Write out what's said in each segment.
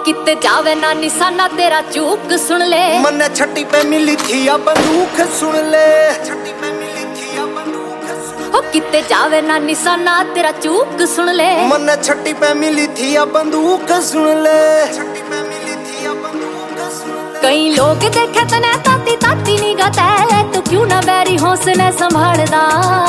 किते जावे ना निशाना तेरा चूक सुन ले। मन्ने छठी पे मिली थी या बंदूक सुन ले। छठी पे मिली थी या बंदूक सुन ले। किते जावे ना निशाना तेरा चूक सुन ले। मन्ने छठी पे मिली थी या बंदूक सुन ले। छठी पे मिली थी या बंदूक सुन ले। कई लोग देखे तने ताती ताती निगाह है, तू क्यों ना बैरी हौसले संभालदा।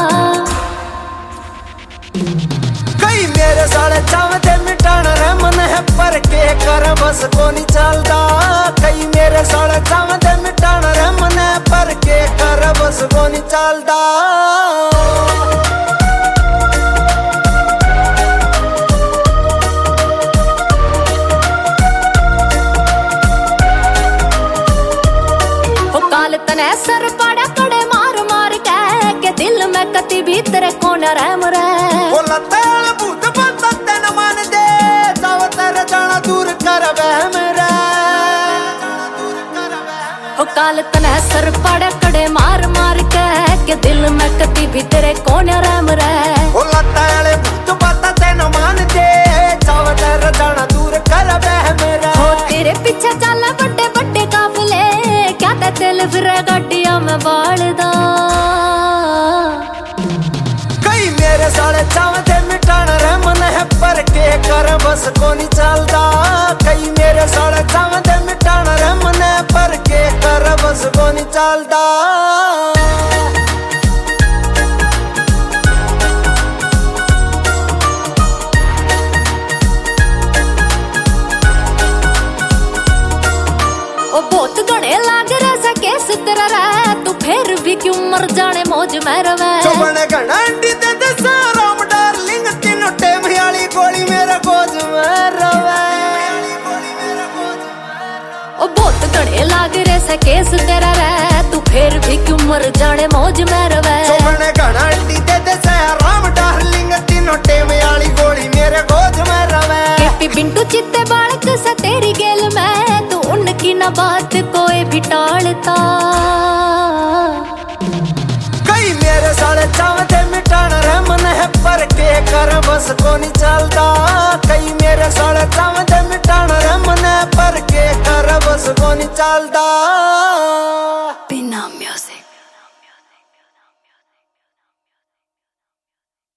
कई मेरे साले चावते मिटाण रे मन है पर के कर बस को नहीं चलदा। कई मेरे साले चावते मिटाण रे मन है पर के कर बस को नहीं चलदा। काल तने सर पड़ा कड़े मार मार के दिल में कति भीतर कौन रहम रे। बोला तेल भूत बता तेन मान दे, चाव तेरे जाना दूर कर बहम रे। काल तने सर पड़ा कड़े मार मार के दिल में कति भीतर कौन रहम रे। बोला तेल भूत बता तेन मान दे, चाव तेरे जाना दूर कर बहम रे। हो तेरे पीछे चल बड़े बड़े काफले, क्या ते दिल फिर गड्डिया में बालदा। कई मेरे साले चावते मिटाण रे मन है पर के कर बस को नहीं चलदा। कई मेरे साले चावते मिटाण रे मन है पर के कर बस को नहीं चलदा। बहुत घने लाग रहा सा केस तेरा रे, तू फिर भी क्यों मर जाने मौज में रवे। चुमने घंटी दे दे राम डार्लिंग, तीनों टेम वाली गोली मेरे गोद में रवे। ओ बहुत घने लाग रहा सा केस तेरा रे, तू फिर भी क्यों मर जाने मौज में रवे। चुमने घंटी दे दे राम डार्लिंग, तीनों टेम वाली गोली मेरे गोद में रवे। केपी बिंटू चित्ते बालक सा तेरी गेल में, तू उनकी ना बात कोई भी टालता। कई मेरे साले चावते मिटाण रे मन है पर के कर बस को नहीं चलदा। कई